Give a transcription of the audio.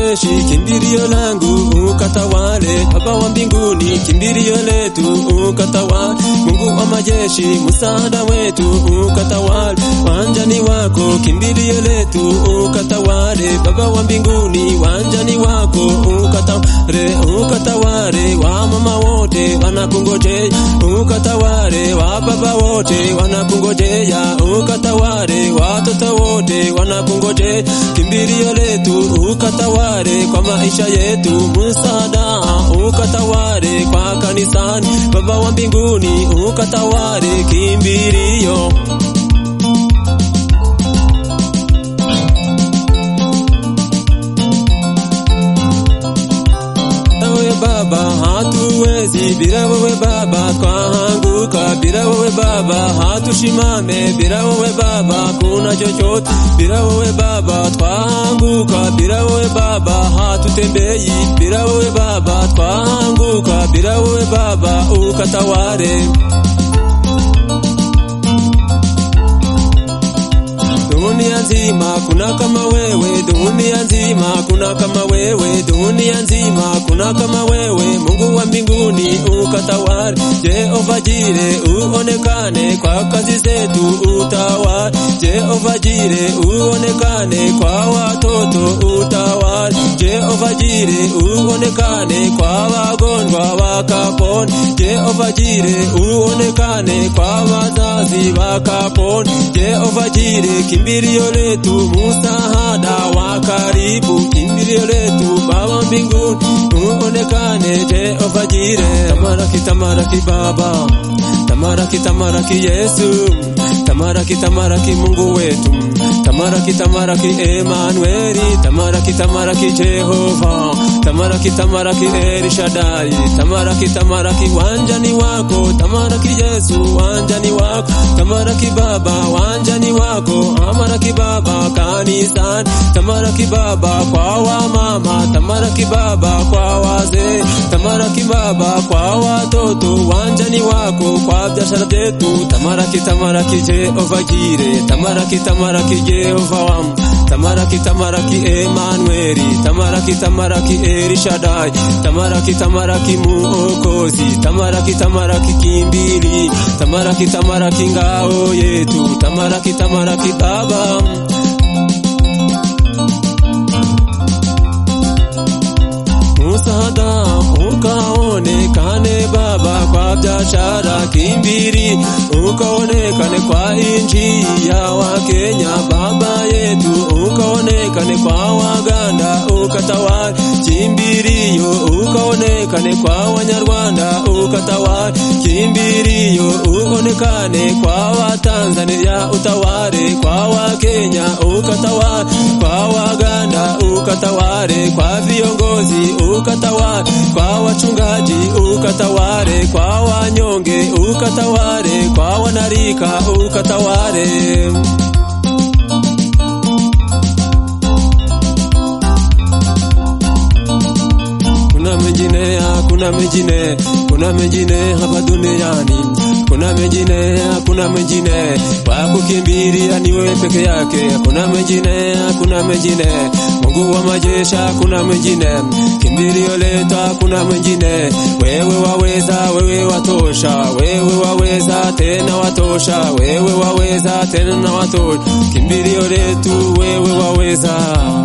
majeshi, kimbilio langu ukatawale. Baba wa mbinguni, kimbilio letu ukatawale. Mungu wa majeshi, msaada wetu ukatawale. Wanjani wako, kimbilio letu ukatawale. Baba wa mbinguni, wanjani wako ukatawale, ukatawale. Wa mama wote wanakungojea, ukatawale. Wa baba wote wanakungojea, ukatawale. Watoto wote wanakungojea, kimbilio letu ukatawale. Kwa maisha yetu msaada ukatawale. Kwa kanisani, Baba wa mbinguni ukatawale, kimbilio. Baba hatuwezi bila wewe Baba, twaanguka bila wewe Baba, hatushimame bila wewe Baba, kuna chochote bila wewe Baba, twaanguka bila wewe Baba, hatutembei bila wewe Baba, twaanguka bila wewe Baba, ukatawale. Dunia nzima kuna kama wewe, dunia nzima kuna kama wewe, dunia nzima kuna kama wewe. Mungu wa mbinguni ukatawale. Jehova Jire uonekane kwa kazi zetu utawale. Jehova Jire uonekane kwa watoto utawale. Jehova Jire uonekane kwa wagonjwa wakapone. Jehova Jire uonekane kwa wazazi wakapone. Jehova Jire kimbilio letu, msaada wa karibu, kimbilio letu. Baba mbinguni uonekane. Jehova Jire, tamaraki tamaraki Baba, tamaraki tamaraki Yesu, tamaraki tamaraki Mungu wetu, tamaraki tamaraki Emanueli, tamaraki tamaraki Jehova, tamaraki tamaraki El Shaddai, tamaraki tamaraki wanjani wako, tamaraki Yesu wanjani wako, tamaraki Baba wanjani wako, tamaraki Baba kanisani, tamaraki Baba kwa wamama, tamaraki Baba kwa wazee, tamaraki Baba kwa watoto wanjani wako, kwa biashara zetu, tamaraki tamaraki Jehova Jire, tamaraki tamaraki Jehova wangu, tamaraki tamaraki Emanueli, tamaraki tamaraki El Shaddai, tamaraki tamaraki Muokozi, tamaraki tamaraki kimbili, tamaraki tamaraki ngao yetu, tamaraki tamaraki Baba. Msaada ukaonekane Baba kwa biashara, kimbili ukaonekane kwa inji ya Wakenya Baba yetu, ukaonekane kwa Waganda ukatawale. Kimbilio ukaonekane kwa Wanyarwanda ukatawale. Kimbilio uonekane kwa Watanzania utawale, kwa Wakenya ukatawale, kwa Waganda ukatawale, kwa viongozi ukatawale, kwa wachungaji ukatawale, kwa wanyonge ukatawale, kwa wanarika ukatawale. Kuna mengine, kuna mengine, kuna mengine hapa duniani, kuna mengine, kuna mengine kwa kukimbilia ni wewe peke yake. Kuna mengine, kuna mengine Mungu wa majeshi, kuna mengine kimbilio letu, kuna mengine wewe waweza, wewe watosha, wewe waweza tena watosha, wewe waweza tena watosha, kimbilio letu wewe waweza.